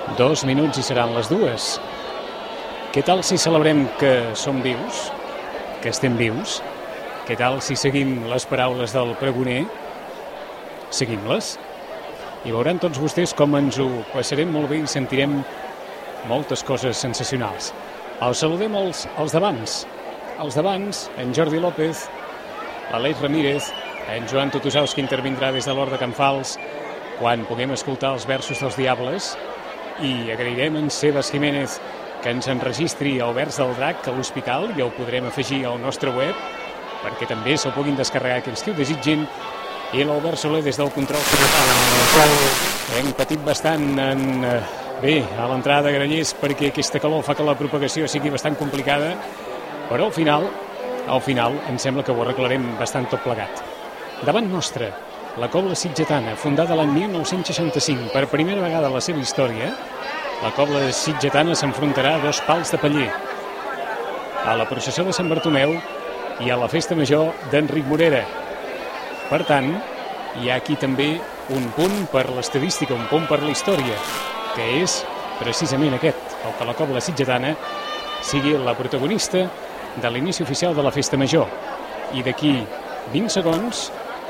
2 minuts i seran les 2. Què tal si celebrem que som vius, que estem vius? Què tal si seguim les paraules del pregoner? Seguim-les i veuran tots vostès com ens ho passarem molt bé i sentirem moltes coses sensacionals. Els saludem els d'abans. Els d'abans, en Jordi López, l'Aleix Ramírez, en Joan Tutusaus, que intervindrà des de l'Hort de Can Fals quan puguem escoltar els versos dels Diables, i agrairem en Sebas Jiménez que ens enregistri el vers del drac a l'hospital i el podrem afegir al nostre web perquè també se'l puguin descarregar aquells que ho desitgin, i l'Albert Soler des del control central. Hem patit bastant bé a l'entrada de Grallers perquè aquesta calor fa que la propagació sigui bastant complicada, però al final em sembla que ho arreglarem bastant tot plegat. Davant nostre, la Cobla Sitgetana, fundada l'any 1965, per primera vegada a la seva història, la Cobla Sitgetana s'enfrontarà a 2 pals de paller, a la processó de Sant Bartomeu i a la festa major d'Enric Morera. Per tant, hi ha aquí també un punt per l'estadística, un punt per la història, que és precisament aquest, el que la Cobla Sitgetana sigui la protagonista de l'inici oficial de la festa major. I d'aquí 20 segons,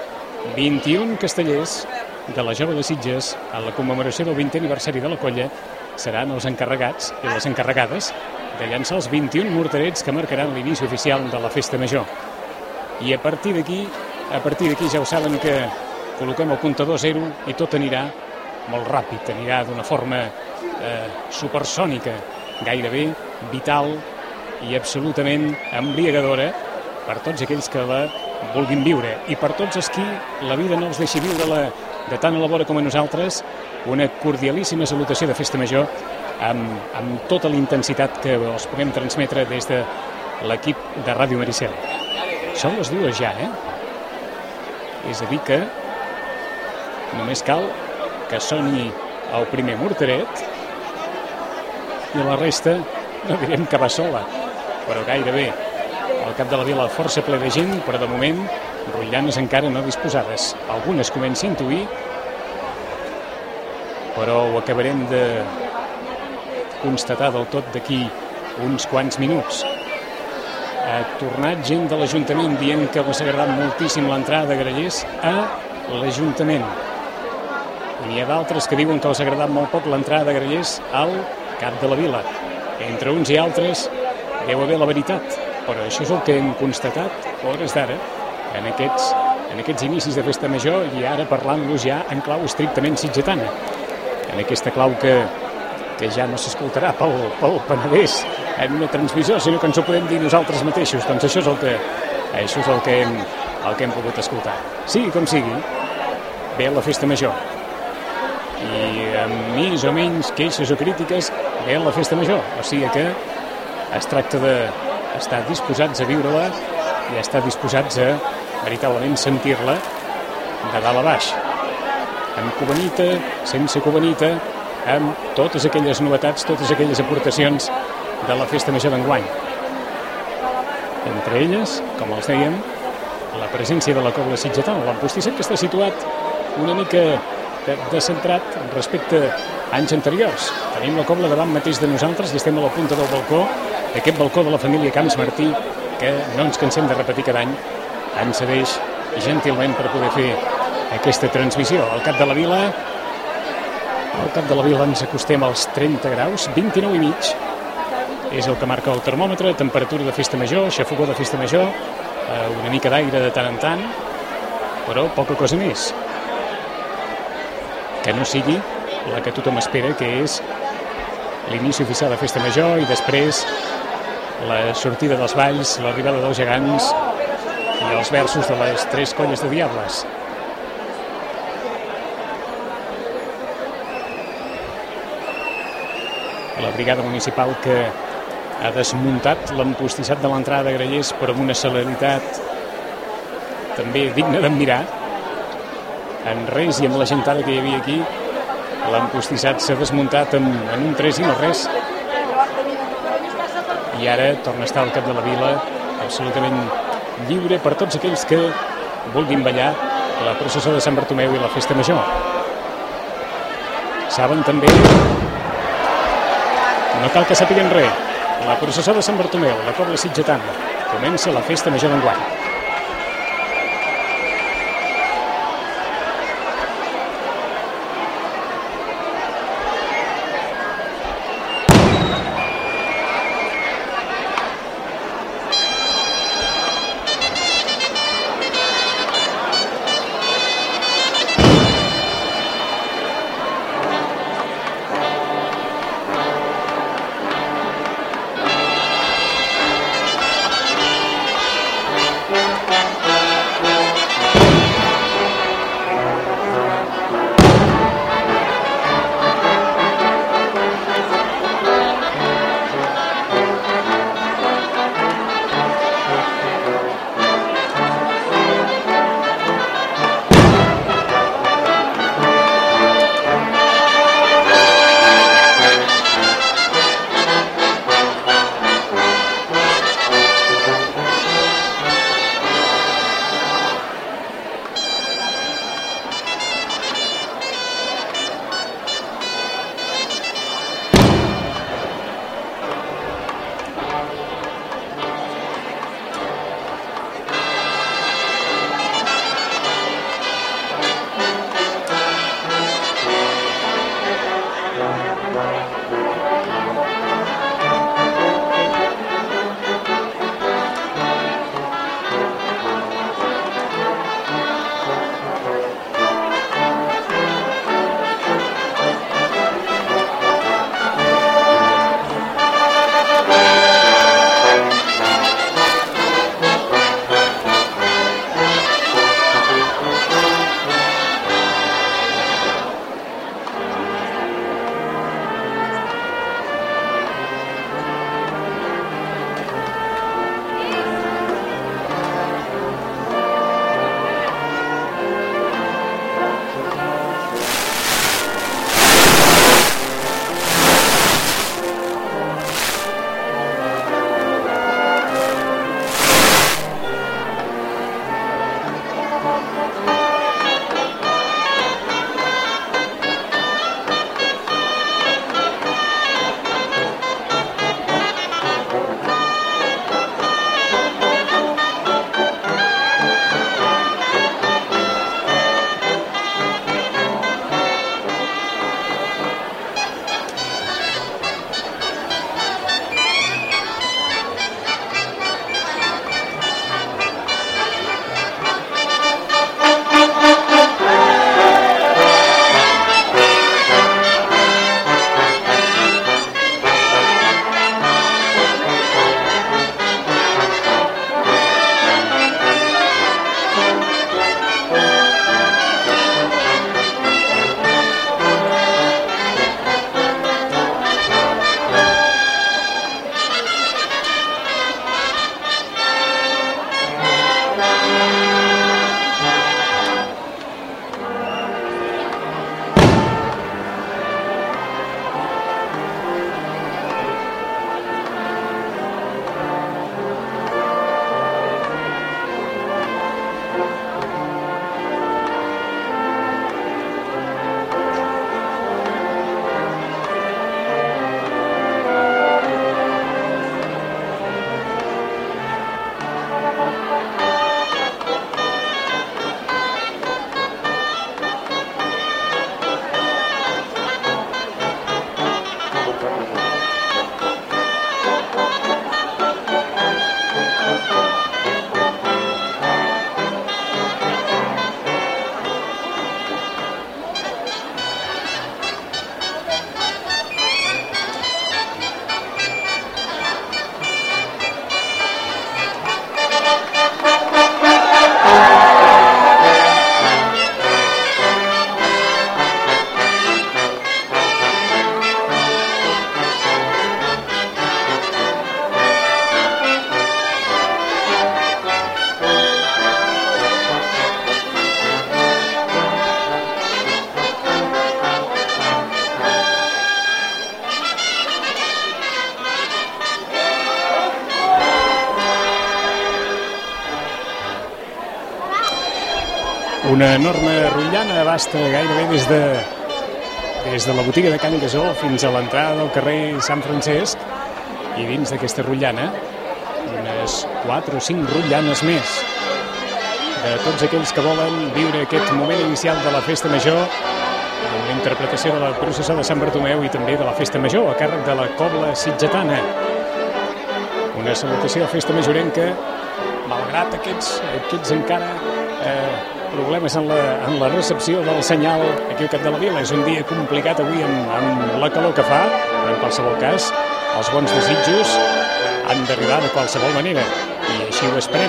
21 castellers de la Jove de Sitges, a la commemoració del 20è aniversari de la colla, seran els encarregats i les encarregades de llançar els 21 morterets que marcaran l'inici oficial de la festa major. I a partir d'aquí ja ho saben que col·loquem el comptador 0 i tot anirà molt ràpid, anirà d'una forma supersònica, gairebé vital i absolutament embriagadora per tots aquells que la vulguin viure, i per tots els qui la vida no els deixi viure-la de tant a la vora com a nosaltres, una cordialíssima salutació de festa major amb tota la intensitat que els puguem transmetre des de l'equip de Ràdio Maricel. Són les 2 ja, És a dir que només cal que soni el primer morteret i la resta no direm que va sola, però gairebé. Al cap de la vila força ple de gent, però de moment rotllanes encara no disposades. Algunes comencen a intuir, però ho acabarem de constatar del tot d'aquí uns quants minuts. Ha tornat gent de l'Ajuntament dient que els ha agradat moltíssim l'entrada de Grallers a l'Ajuntament. I n'hi ha d'altres que diuen que els ha agradat molt poc l'entrada de Grallers al cap de la vila. Entre uns i altres deu haver la veritat, però això és el que hem constatat a hores d'ara en aquests inicis de festa major, i ara parlant-los ja en clau estrictament sitgetana, en aquesta clau que ja no s'escoltarà pel Penedès en una transmissió, sinó que ens ho podem dir nosaltres mateixos. Doncs això és el que hem pogut escoltar. Sigui com sigui, ve la festa major, i amb més o menys queixes o crítiques ve la festa major, o sigui que es tracta d'estar disposats a viure-la i estar disposats a veritablement sentir-la de dalt a baix, amb cubanita, sense cubanita, amb totes aquelles novetats, totes aquelles aportacions de la festa major d'enguany. Entre elles, com els dèiem, la presència de la Cobla Sitgetana, l'empastisset, que està situat una mica descentrat respecte a anys anteriors. Tenim la Cobla davant mateix de nosaltres i estem a la punta del balcó, aquest balcó de la família Camps Martí, que no ens cansem de repetir cada any, ens cedeix gentilment per poder fer aquesta transmissió. Al cap de la vila ens acostem als 30 graus, 29 i mig, és el que marca el termòmetre, temperatura de festa major, xafogó de festa major, una mica d'aire de tant en tant, però poca cosa més. Que no sigui la que tothom espera, que és l'inici oficial de festa major i després la sortida dels balls, l'arribada dels gegants i els versos de les 3 colles de Diables. La brigada municipal que ha desmuntat l'empostissat de l'entrada de Grallers, però amb una celeritat també digna d'admirar. En res i amb la gentada que hi havia aquí, l'empostissat s'ha desmuntat en un 3 i no res. I ara torna a estar al cap de la vila absolutament lliure per tots aquells que vulguin ballar la processó de Sant Bartomeu i la festa major. Saben també No cal que sàpiguen res. La processó de Sant Bartomeu, la Cobla Sitgetana. Comença la festa major d'enguany. Una enorme rotllana abasta gairebé des de des de la botiga de Can Gasó fins a l'entrada del carrer Sant Francesc, i dins d'aquesta rotllana unes 4 o 5 rotllanes més de tots aquells que volen viure aquest moment inicial de la Festa Major, amb la interpretació de la processó de Sant Bartomeu i també de la Festa Major a càrrec de la Cobla Sitgetana. Una salutació a Festa Majorenca, malgrat aquests encara problemes en la recepció del senyal aquí al Cap de la Vila. És un dia complicat avui amb la calor que fa, però en qualsevol cas els bons desitjos han d'arribar de qualsevol manera, i així ho esperem.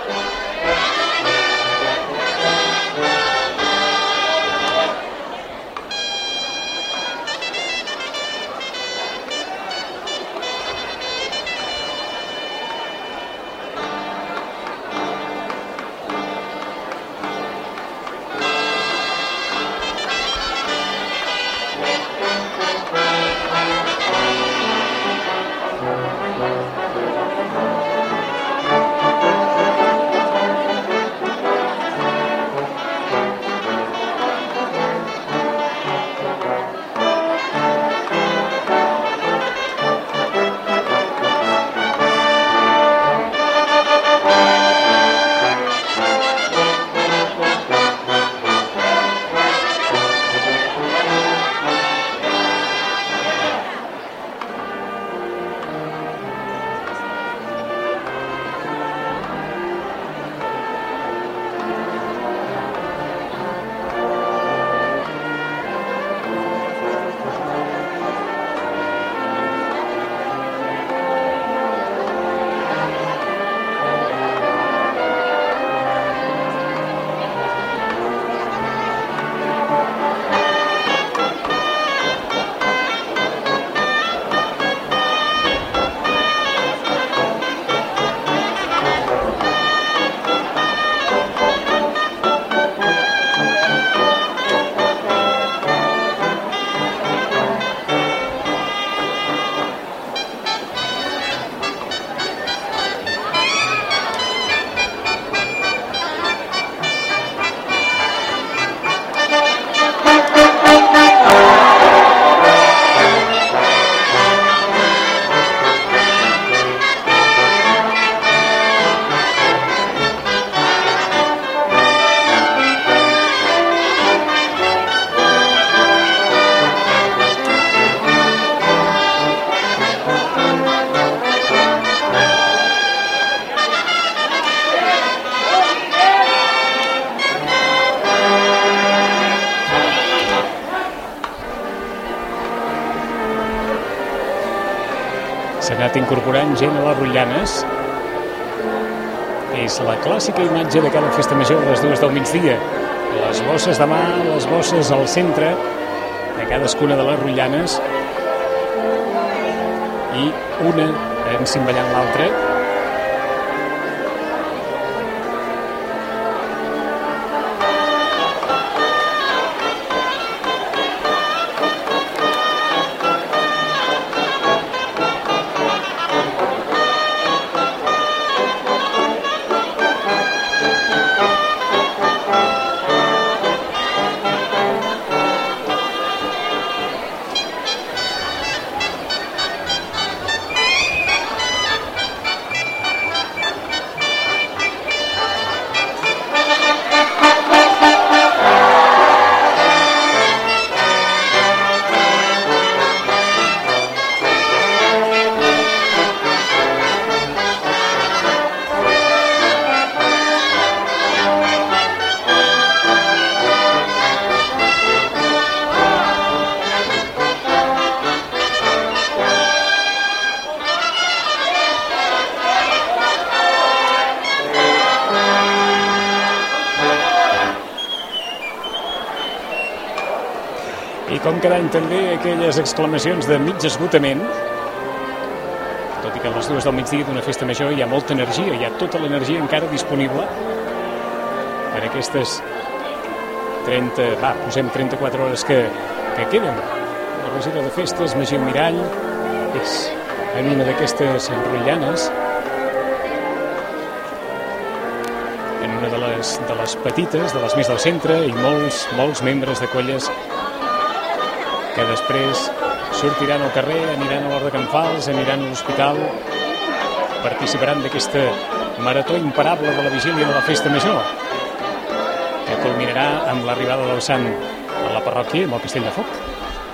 S'ha anat incorporant gent a les rotllanes. És la clàssica imatge de cada festa major a les 2 del migdia. Les bosses de mà, les bosses al centre de cadascuna de les rotllanes, i una encimballant l'altra. I com cada any també aquelles exclamacions de mig esgotament, tot i que a les 2 del migdia d'una festa major hi ha molta energia, hi ha tota l'energia encara disponible per aquestes 34 hores que queden. La reserva de festes, Magí Mirall, és en una d'aquestes rotllanes, en una de les petites, de les més del centre, i molts membres de colles que després sortiran al carrer, aniran a l'Hort de Can Fals, aniran a l'hospital, participaran d'aquesta marató imparable de la vigília de la Festa Major, que culminarà amb l'arribada del sant a la parròquia amb el Castell de Foc.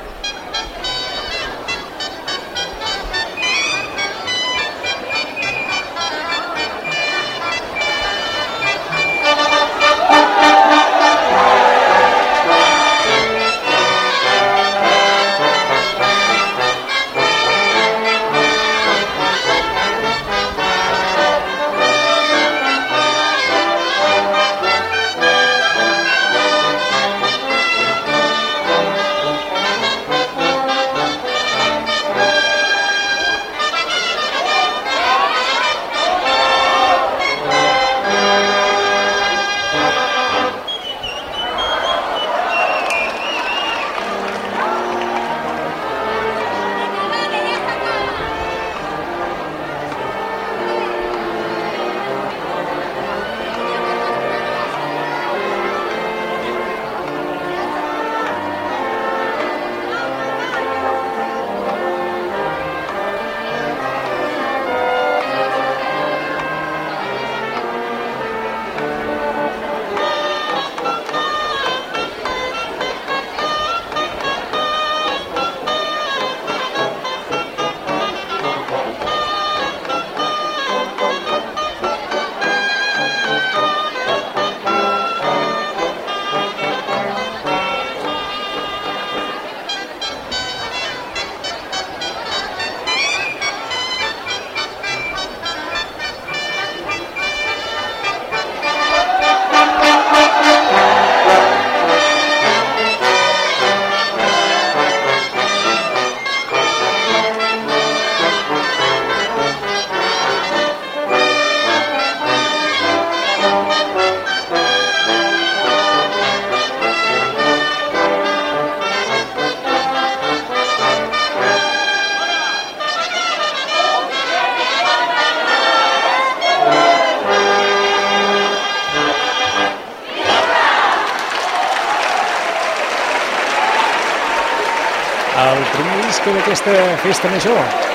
El primer disc d'aquesta Festa Major,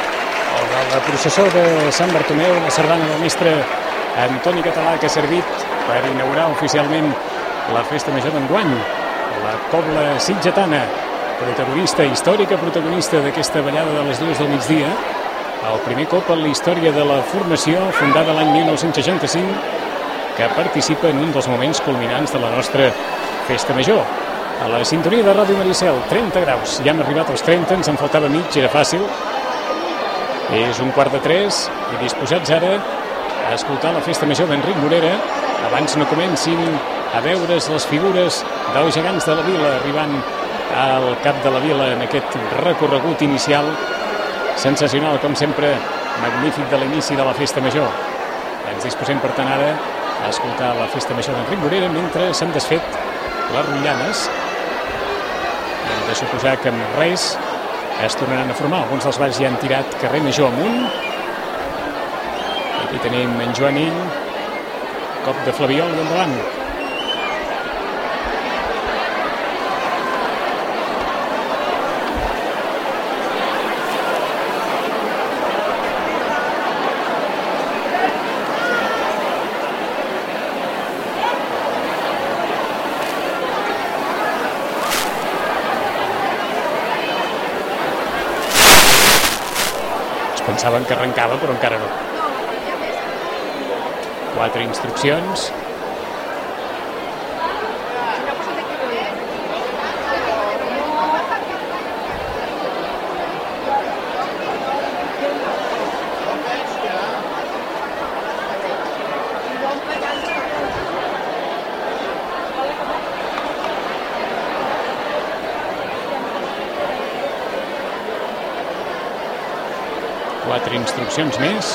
el de la processó de Sant Bartomeu, la sardana del mestre Antoni Català, que ha servit per inaugurar oficialment la Festa Major d'enguany. La cobla sitgetana, protagonista, històrica protagonista d'aquesta ballada de les 2 del migdia, el primer cop en la història de la formació, fundada l'any 1965, que participa en un dels moments culminants de la nostra Festa Major. A la sintonia de Ràdio Maricel, 30 graus. Ja hem arribat als 30, ens en faltava mig, era fàcil. És 2:45 i disposats ara a escoltar la Festa Major d'Enric Morera. Abans no comencin a veure's les figures dels gegants de la vila, arribant al cap de la vila en aquest recorregut inicial. Sensacional, com sempre, magnífic de l'inici de la Festa Major. Ens disposem, per tant, ara a escoltar la Festa Major d'Enric Morera mentre s'han desfet les rotllanes. Hem de suposar que amb res es tornaran a formar. Alguns dels balls ja han tirat carrer Major amunt. Aquí tenim en Joanill, cop de flabiol i endavant. Pensaven que arrencava, però encara no. 4 instruccions. Quatre instruccions més.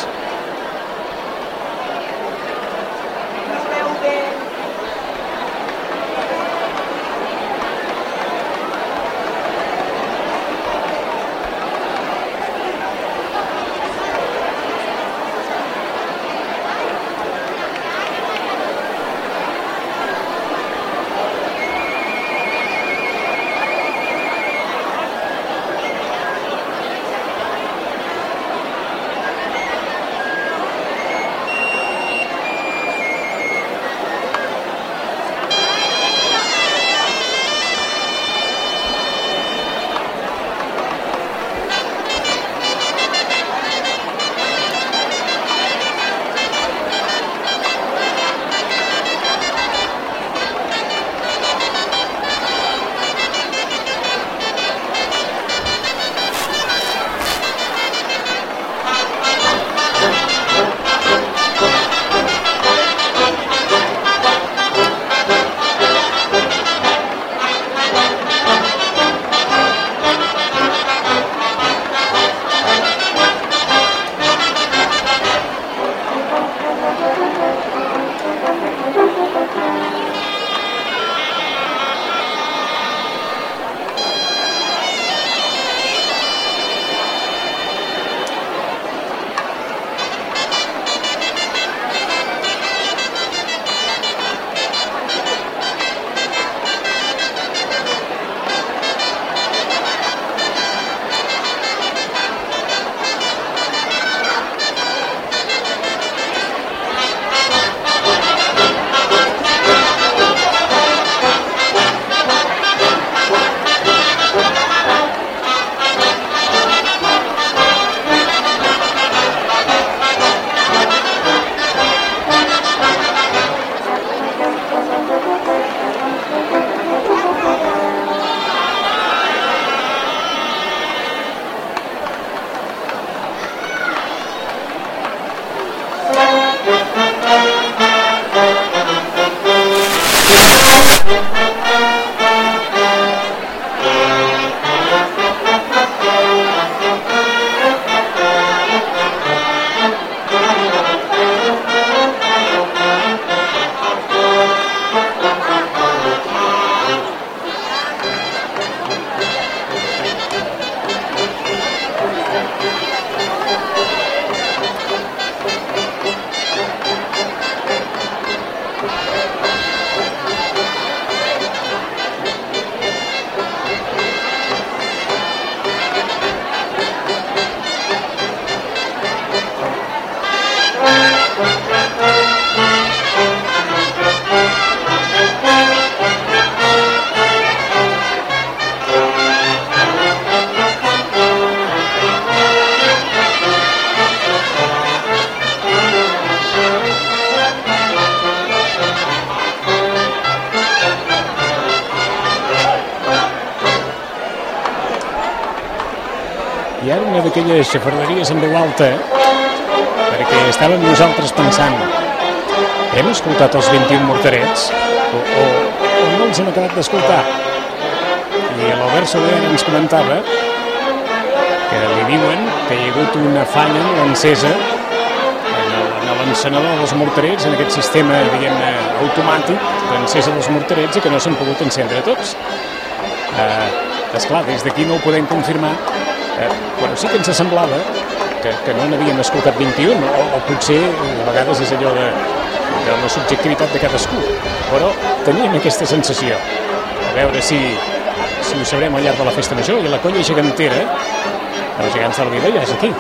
I ara una d'aquelles xafarderies en veu alta, perquè estàvem nosaltres pensant, hem escoltat els 21 morterets o no els hem acabat d'escoltar? I l'Albert Soler ens comentava que li diuen que hi ha hagut una falla en l'encesa en l'encenedor dels morterets, en aquest sistema, diguem-ne, automàtic d'encesa dels morterets, i que no s'han pogut encendre tots. Esclar, des d'aquí no ho podem confirmar, però sí que ens semblava que no n'havíem escoltat 21, o potser a vegades és allò de la subjectivitat de cadascú, però teníem aquesta sensació. A veure si ho sabrem al llarg de la festa major. I la colla gegantera, els gegants de la vida, ja és aquí.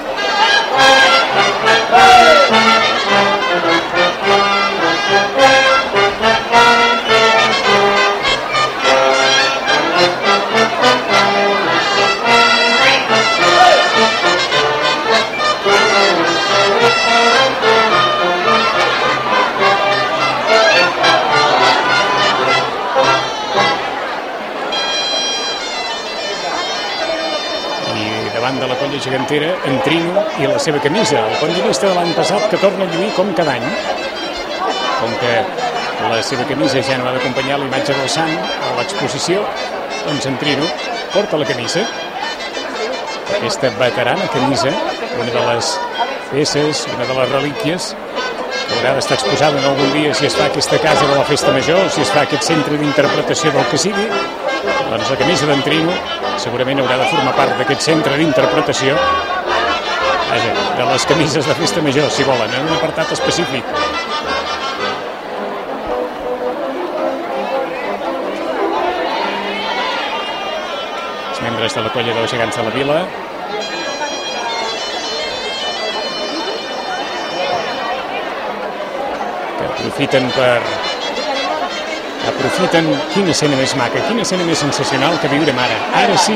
De la colla gegantera, en Trino i la seva camisa, el condimista de l'any passat, que torna a lluir com cada any. Com que la seva camisa ja no ha d'acompanyar la imatge del sant a l'exposició, doncs en Trino porta la camisa, aquesta veterana camisa, una de les peces, una de les relíquies que haurà d'estar exposada en algun dia si es fa aquesta casa de la festa major, si es fa aquest centre d'interpretació del que sigui. Doncs la camisa d'en Trino segurament haurà de formar part d'aquest centre d'interpretació, de les camises de festa major, si volen, en un apartat específic. Els membres de la colla dels gegants de la vila, que aprofiten quina escena més maca, quina escena més sensacional que viurem ara. Ara sí,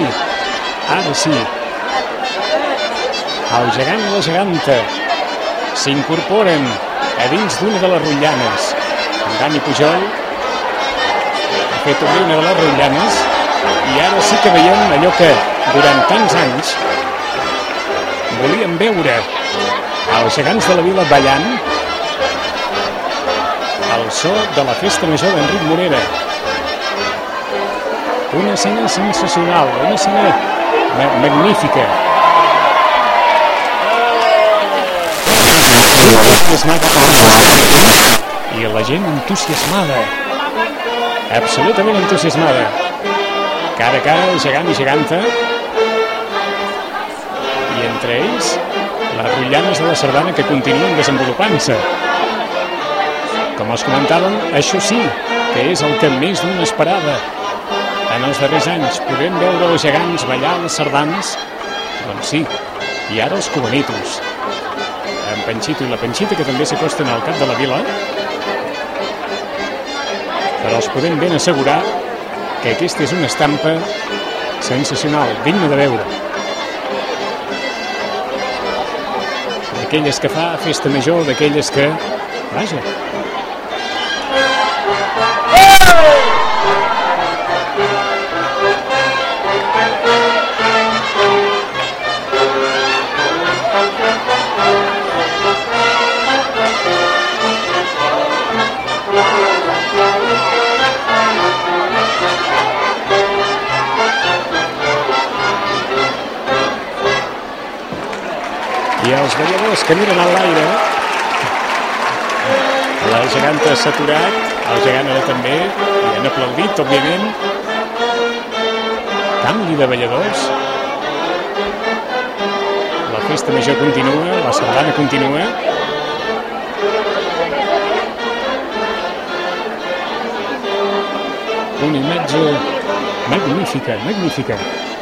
el gegant i la geganta s'incorporen a dins d'una de les rotllanes. En Dani Pujol ha fet obrir una de les rotllanes i ara sí que veiem allò que durant tants anys volíem veure, els gegants de la vila ballant el so de la festa major d'Enric Morera. Una escena sensacional, una escena magnífica. I la gent entusiasmada, absolutament entusiasmada. Cara a cara, el gegant i geganta, i entre ells les rotllanes de la sardana que continuen desenvolupant-se. Com els comentàvem, això sí, que és el que més d'una esperava. En els darrers anys podem veure els gegants ballar les sardanes, doncs sí, i ara els cubanitos. En Panxito i la Panxita, que també s'acosten al cap de la vila, però els podem ben assegurar que aquesta és una estampa sensacional, digna de veure. D'aquelles que fa festa major, d'aquelles que... Vaja, i els balladors que miren a l'aire, la geganta s'ha aturat, el gegant ara també, i han aplaudit, òbviament. Canvi de balladors. La festa major continua, la sardana continua. Una imatge magnífica, magnífica.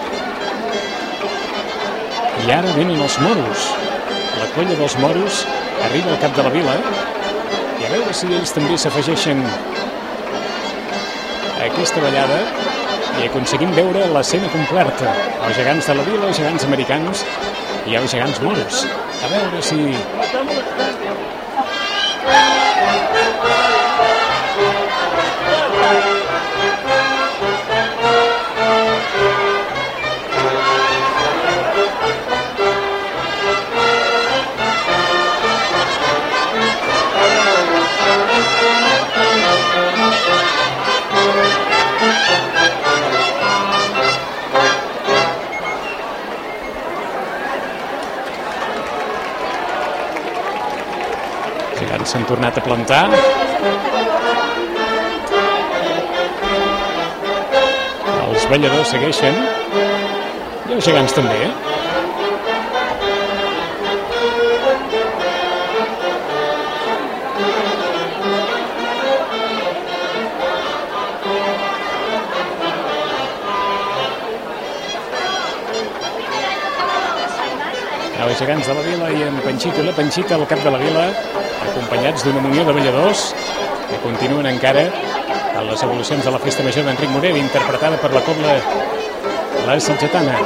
I ara venen els moros. La colla dels moros arriba al cap de la vila i a veure si ells també s'afegeixen a aquesta ballada i aconseguim veure l'escena completa. Els gegants de la vila, els gegants americans i els gegants moros. A veure si... Ara s'han tornat a plantar. Els balladors segueixen. I els gegants també. Els gegants de la Vila i en Panxito i la Panxita al cap de la Vila, acompanyats d'una munió de balladors que continuen encara en les evolucions de la Festa Major d'Enric Morell, interpretada per la cobla La Sitgetana.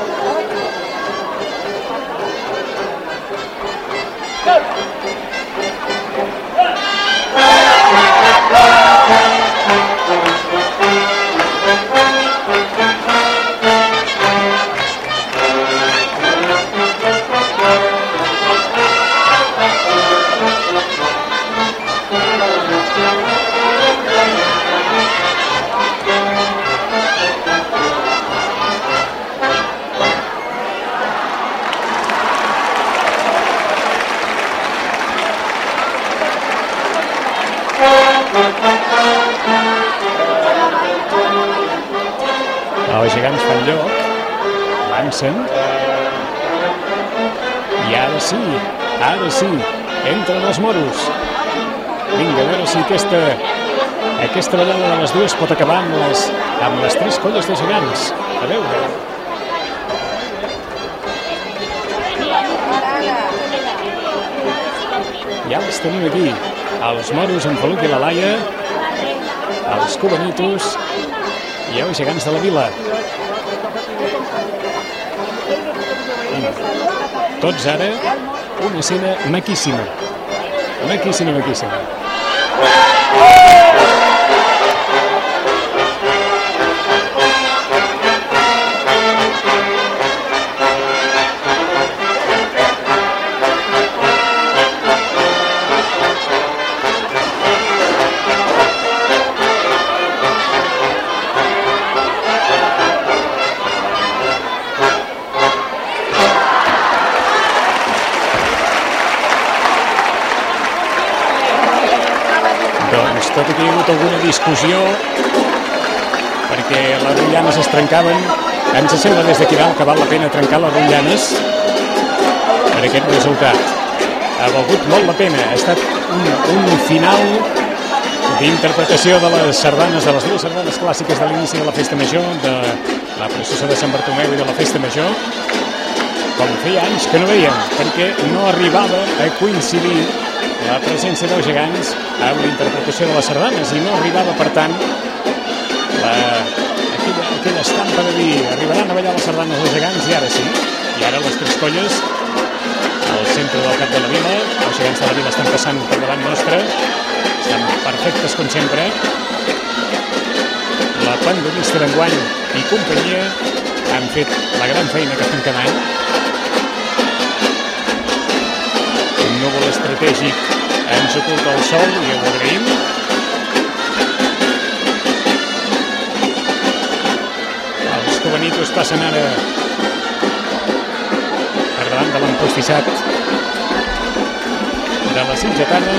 Els gegants fan lloc, avancen, i ara sí, entren els moros. Vinga, a veure si aquesta ballada de les dues pot acabar amb les tres colles de gegants. A veure. Ja els tenim aquí, els moros en Faluc i la Laia, els cubanitos i els gegants de la Vila. Tots ara una escena maquíssima. Maquíssima. Tot i que hi ha hagut alguna discussió perquè les rotllanes es trencaven, ens sembla des d'aquí dalt que val la pena trencar les rotllanes per aquest resultat. Ha valgut molt la pena. Ha estat un final d'interpretació de les sardanes, de les dues sardanes clàssiques de l'inici de la Festa Major, de la processó de Sant Bartomeu i de la Festa Major, com feia anys que no veiem, perquè no arribava a coincidir la presència dels gegants amb la interpretació de les sardanes i no arribava, per tant, aquella estampa de dir arribaran a ballar les sardanes dels gegants, i ara sí. I ara les tres colles al centre del cap de la Vila, els gegants de la Vila estan passant per davant nostre, estan perfectes com sempre. La pandemista d'enguany i companyia han fet la gran feina que fan cada any. Un núvol estratègic ens oculta el sol i ho agraïm. Els cubanitos passen ara per davant de l'empostissat de la Sitgetana,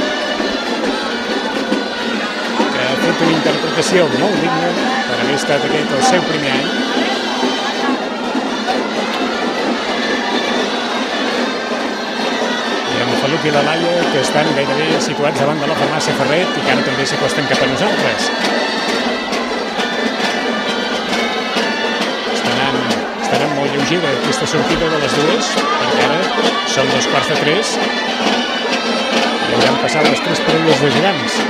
que ha fet una interpretació molt digna per haver estat aquest el seu primer any. Faluc i la Laia, que estan gairebé situats davant de la farmàcia Ferret i que ara també s'acosten cap a nosaltres. Estaran molt lleugera aquesta sortida de les dues, perquè ara són 2:15 i hauran passat les tres parelles de gegants.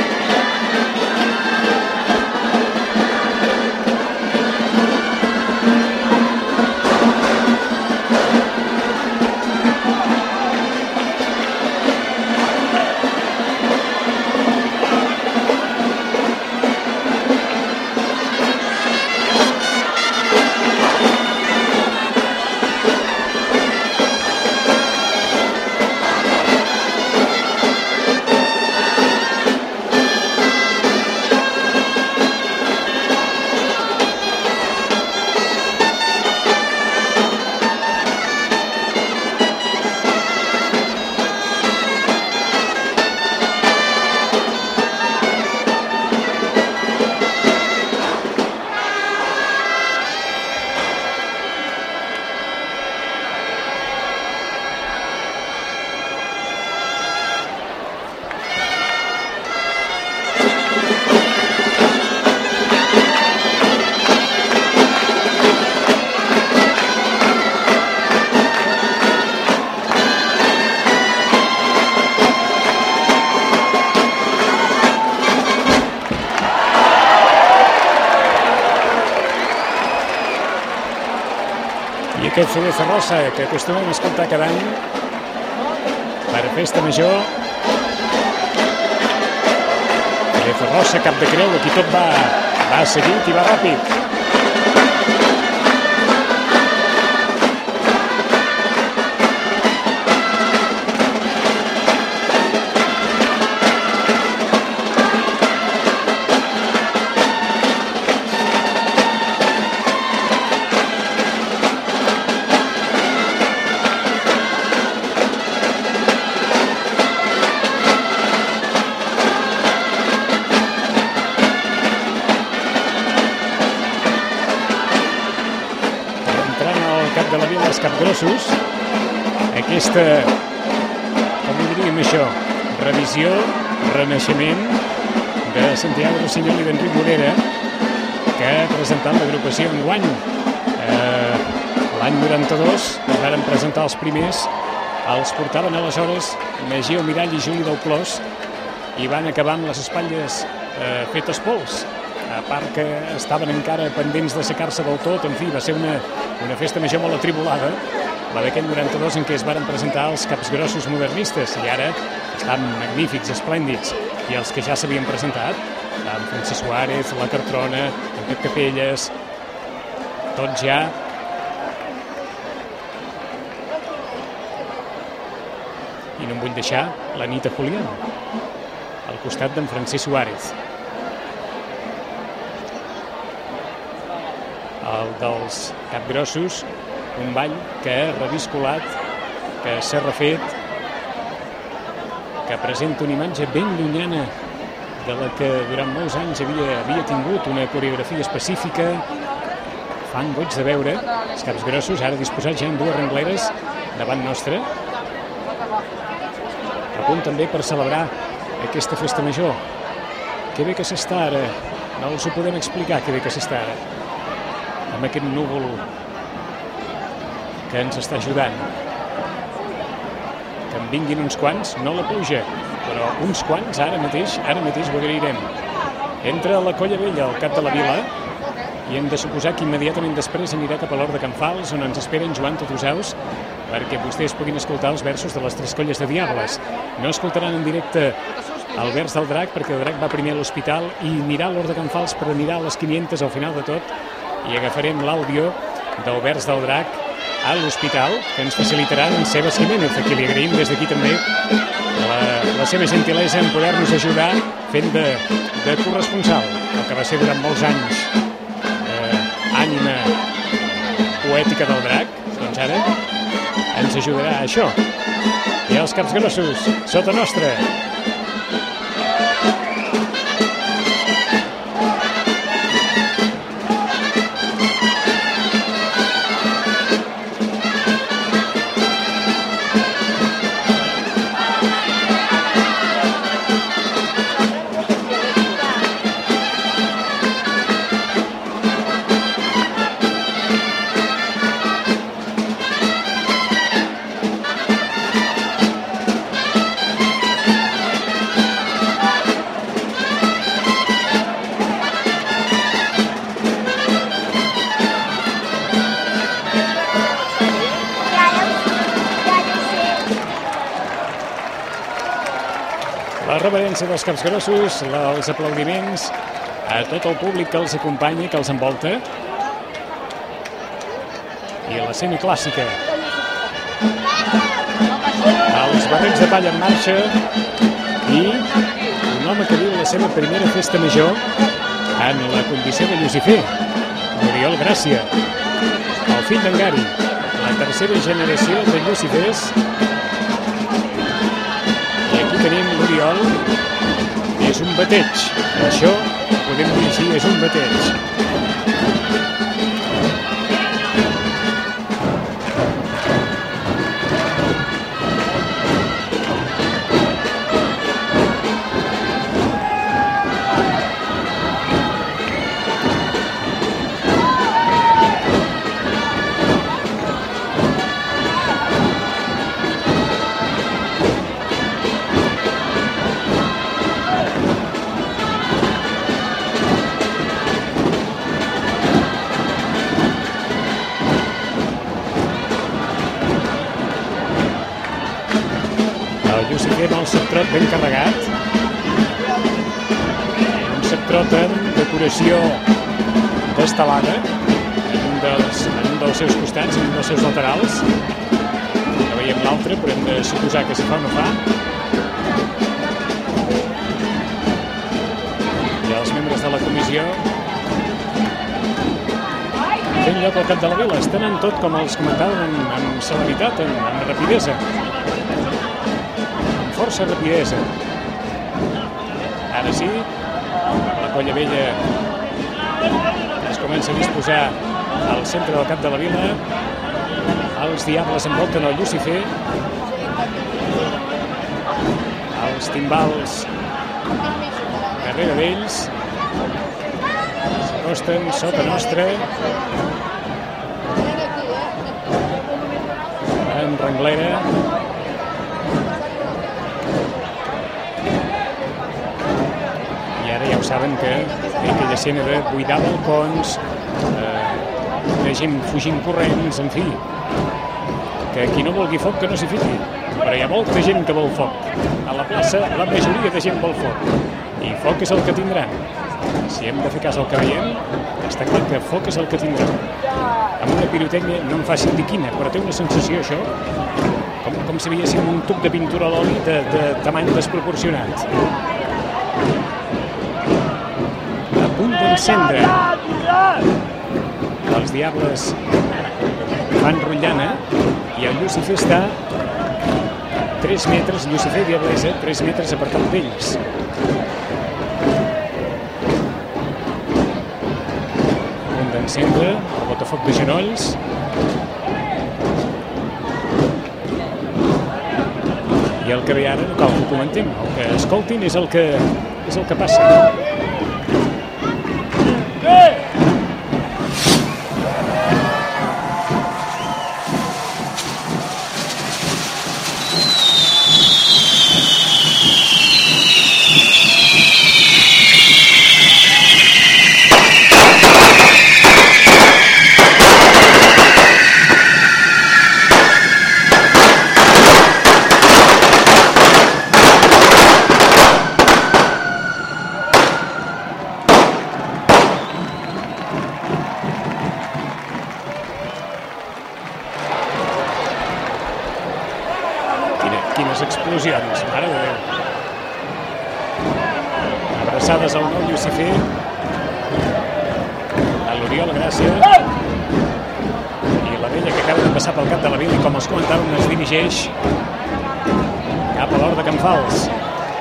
aquest Cereza Rosa que acostumem a escoltar cada any per Festa Major. Cereza Rosa, cap de creu, aquí tot va seguit i va ràpid. De la Vila dels Capgrossos, aquesta, com ho diríem això, revisió, renaixement de Santiago Rossinyol i d'Enric Morera, que ha presentat l'agrupació enguany. L'any 92 es varen presentar els primers, els portaven aleshores Magí Mirall i Juli del Clos i van acabar amb les espatlles fetes pols. A part que estaven encara pendents de secar-se del tot, en fi, va ser una festa major molt atribulada, la d'aquell 92 en què es varen presentar els capgrossos modernistes, i ara estan magnífics, esplèndids, i els que ja s'havien presentat, en Francis Suárez, la Cartrona, en Pep Capelles, tots ja. I no em vull deixar l'Anita Julián, al costat d'en Francis Suárez. El dels Capgrossos, un ball que ha reviscolat, que s'ha refet, que presenta una imatge ben llunyana de la que durant molts anys havia tingut una coreografia específica. Fan goig de veure els Capgrossos ara disposats ja en dues rengleres davant nostre, a punt també per celebrar aquesta festa major. Que bé que s'està ara, no us ho podem explicar que bé que s'està ara, amb aquest núvol que ens està ajudant. Que en vinguin uns quants, no la pluja, però uns quants ara mateix ho agrairem. Entra la Colla Vella al cap de la vila i hem de suposar que immediatament després anirà cap a l'Hort de Can Fals, on ens esperen Joan Totosaus, perquè vostès puguin escoltar els versos de les Tres Colles de Diables. No escoltaran en directe el vers del Drac, perquè el Drac va primer a l'hospital i anirà a l'Hort de Can Fals, però anirà a les 500 al final de tot, i agafarem l'àudio del vers del Drac a l'hospital, que ens facilitarà en Sebas Jiménez, a qui li agraïm des d'aquí també la seva gentilesa en poder-nos ajudar fent de corresponsal, el que va ser durant molts anys ànima poètica del Drac. Doncs ara ens ajudarà a això. I els Capgrossos, sota nostra. La reverència dels Capgrossos, els aplaudiments a tot el públic que els acompanya, que els envolta, i l'escena clàssica. Els barrets de palla en marxa i un home que viu la seva primera festa major en la condició de Llucifer, Oriol Gràcia, el fill d'en Gari, la tercera generació de Llucifers. I aquí tenim l'Oriol, és un bateig, això podem dir així, és un bateig. Llucifer amb el subtrot ben carregat. Un subtrot amb decoració d'estelada en un dels seus costats, en un dels seus laterals. No veiem l'altre, però hem de suposar que si fa o no fa. I els membres de la comissió fent lloc al cap de la vila. Estan en tot, com els comentàvem, amb celeritat, amb rapidesa. Amb força rapidesa. Ara sí, la colla vella es comença a disposar al centre del cap de la vila. Els diables envolten el Llucifer. Els timbals darrere d'ells. S'acosten sota nostra. En renglera. I ara ja ho saben que aquella escena de buidar balcons, de gent fugint corrents, en fi, que qui no vulgui foc que no s'hi fiqui, però hi ha molta gent que vol foc. A la plaça la majoria de gent vol foc, i foc és el que tindran. Si hem de fer cas al que veiem, està clar que foc és el que tindran. Amb una pirotècnia no em faci dir quina, però té una sensació això, com si veiéssim un tub de pintura a l'oli de tamany desproporcionat. A punt d'encendre. Els diables fan rotllana i el Llucifer està 3 metres, Llucifer i Diablesa, 3 metres apartat d'ells. A punt d'encendre, el botafoc de genolls. I el que ve ara no cal que ho comentem, el que escoltin és el que passa. Quines explosions, mare de Déu. Abraçades al nou Llucifer, a l'Oriol Gràcia i la vella que acaba de passar pel cap de la vila i, com els comentàvem, es dirigeix cap a l'hort de Can Fals.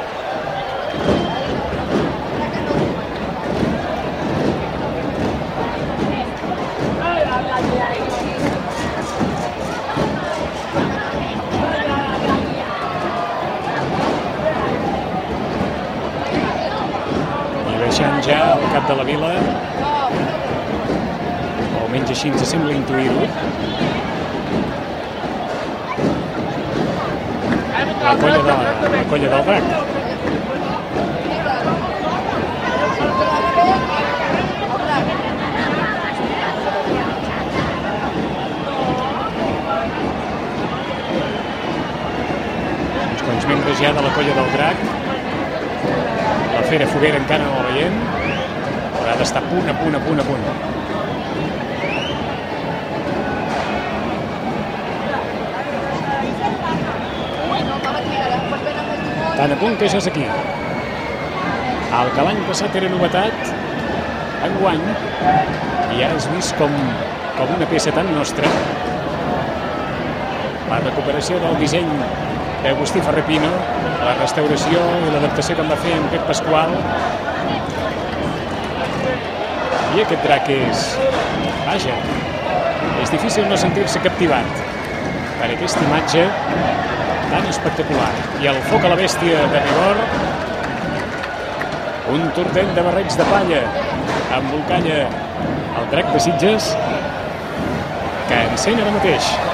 Baixant ja al cap de la vila, o almenys així ens sembla intuir-ho. La colla del Drac. Uns quants membres ja de la colla del Drac. La Fera Foguera encara no la veiem, però ha d'estar a punt. Tan a punt que això és aquí. El que l'any passat era novetat, enguany ja és vist com una peça tan nostra. La recuperació del disseny d'Agustí Ferrer Pino, la restauració i l'adaptació que en va fer en Pep Pasqual. I aquest drac és... Vaja, és difícil no sentir-se captivat per aquesta imatge tan espectacular. I el foc a la bèstia de rigor, un tortent de barrets de palla embolcalla el drac de Sitges, que encén ara mateix.